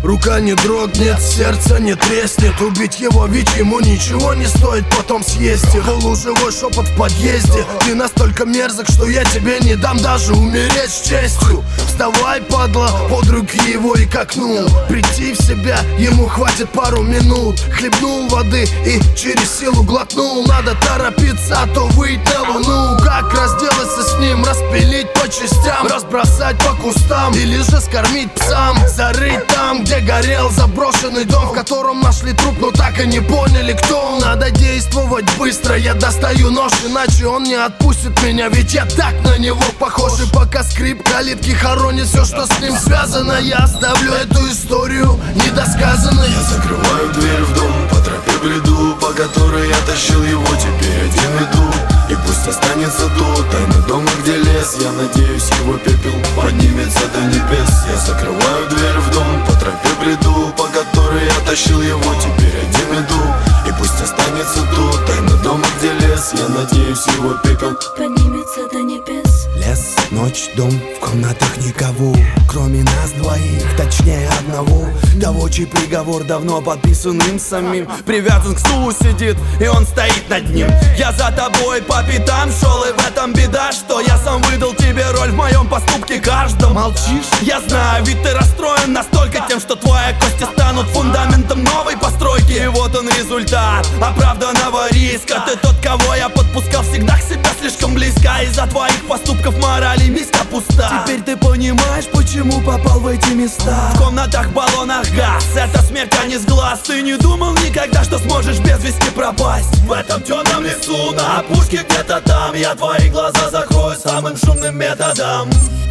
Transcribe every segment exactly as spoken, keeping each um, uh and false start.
рука не дрогнет, сердце не треснет. Убить его, ведь ему ничего не стоит потом съесть их. Полуживой шепот в подъезде: ты настолько мерзок, что я тебе не дам даже умереть с честью. Вставай, падла, под руки его и к окну. Прийти в себя ему хватит пару минут. Хлебнул воды и через силу глотнул. Надо торопиться, а то выйти на луну. Как разделаться с ним, распилить по частям, разбросать по кустам или же скормить псам. Зарыть там, где горел заброшенный дом, в котором нашли труп, но так и не поняли, кто он. Надо действовать быстро, я достаю нож, иначе он не отпустит меня, ведь я так на него похож. И пока скрип калитки хоронит все, что с ним связано, я оставлю эту историю недосказанной. Я закрываю дверь в дом, по тропе бреду, по которой я тащил его, теперь один иду. И пусть останется тот тайный дом, где лес. Я надеюсь, его пепел поднимется до небес. Я закрываю дверь в дом, по тропе бреду, по которой я тащил его, теперь один иду. И пусть останется тот тайный дом, где лес. Я надеюсь, его пепел поднимется до небес. Лес, ночь, дом, в комнатах никого, кроме нас двоих, точнее одного. Того, чей приговор давно подписан им самим. Привязан к стулу сидит, и он стоит над ним. Я за тобой по пятам шел, и в этом беда, что я сам выдал тебе роль в моем поступке каждом. Молчишь? Я знаю, ведь ты расстроен настолько тем, что твои кости станут фундаментом новой постройки. И вот он результат оправданного риска. Ты тот, кого я подпускал всегда к себе слишком близко. Из-за твоих поступков мораль и миска пуста. Теперь ты понимаешь, почему попал в эти места. В комнатах, баллонах газ, это смерть, а не сглаз. Ты не думал никогда, что сможешь без вести пропасть в этом темном лесу, на опушке где-то там. Я твои глаза закрою самым шумным методом.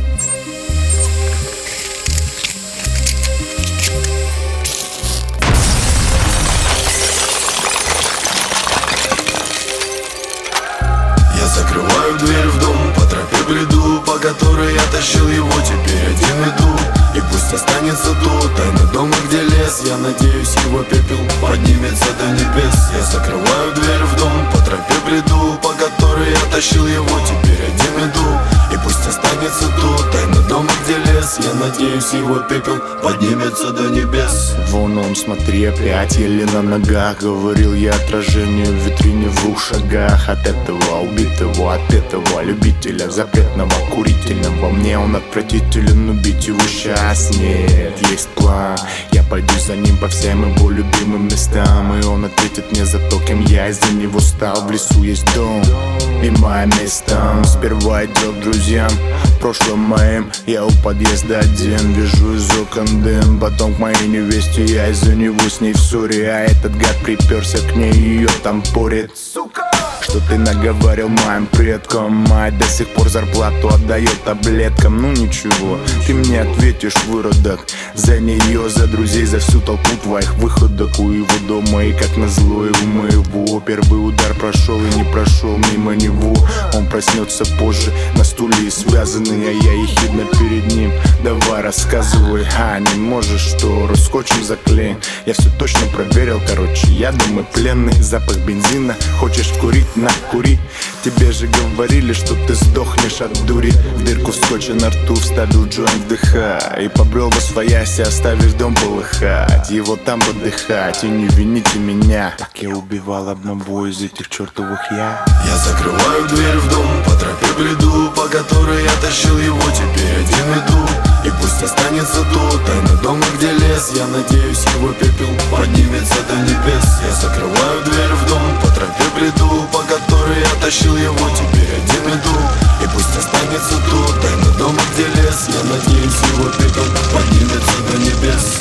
Я закрываю дверь в дом, по тропе бреду, по которой я тащил его, теперь один иду. И пусть останется тот тайный дом, где лес. Я надеюсь, его пепел поднимется до небес. Я закрываю дверь в дом, по тропе бреду, по которой я тащил его, теперь один иду. И пусть останется тот тайный дом, где лес. Я надеюсь, его пепел поднимется до небес. Вон он, смотри, опять еле на ногах. Говорил я отражению в витрине в двух шагах. От этого убитого, от этого любителя запретного, курительного. Мне он отвратителен, убить его сейчас нет. Есть план, я пойду за ним по всем его любимым местам. И он ответит мне за то, кем я из-за него стал. В лесу есть дом и мое место. Сперва идет к друзьям, в прошлом моим. Я у подъезда один, вижу из окон дым. Потом к моей невесте, я из-за него с ней в ссоре. А этот гад приперся к ней, ее там порит. Сука! Что ты наговорил моим предкам? Мать до сих пор зарплату отдает таблеткам. Ну ничего, ты мне ответишь, выродок. За нее, за друзей, за всю толпу твоих выходок. У его дома и как назло и у моего. Первый удар прошел и не прошел мимо него. Он проснется позже на стуле и связанный, а я ехидно перед ним. Давай рассказывай, а не можешь, что скотчем заклеен. Я все точно проверил, короче, я думаю пленный. Запах бензина, хочешь курить? На, кури. Тебе же говорили, что ты сдохнешь от дури. В дырку скотча на рту вставил джойнт, вдыхай. И побрел во свояси, оставив дом полыхать. Его там подыхать, и не вините меня. Так я убивал одного из этих чертовых я. Я закрываю дверь в дом, по тропе бреду, по которой я тащил его, теперь один иду. И пусть останется тот тайный дом, где лес. Я надеюсь, его пепел поднимется до небес. Я закрываю дверь в дом, по тропе бреду, по которой я тащил его, теперь один иду. И пусть останется тот тайный дом, где лес. Я надеюсь, его пепел поднимется до небес.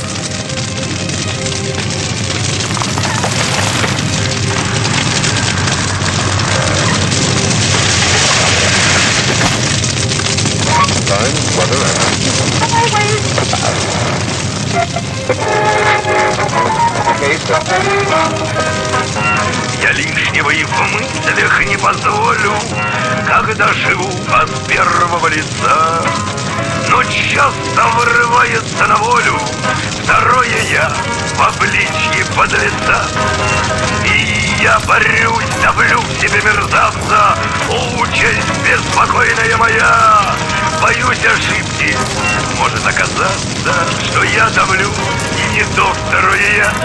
Я лишнего и в мыслях не позволю, когда живу от первого лица. Но часто вырывается на волю второе я в обличье подлеца. И я борюсь, давлю в себе мерзавца, участь беспокойная моя. Боюсь ошибки, может оказаться, что я давлю и не доктору и я.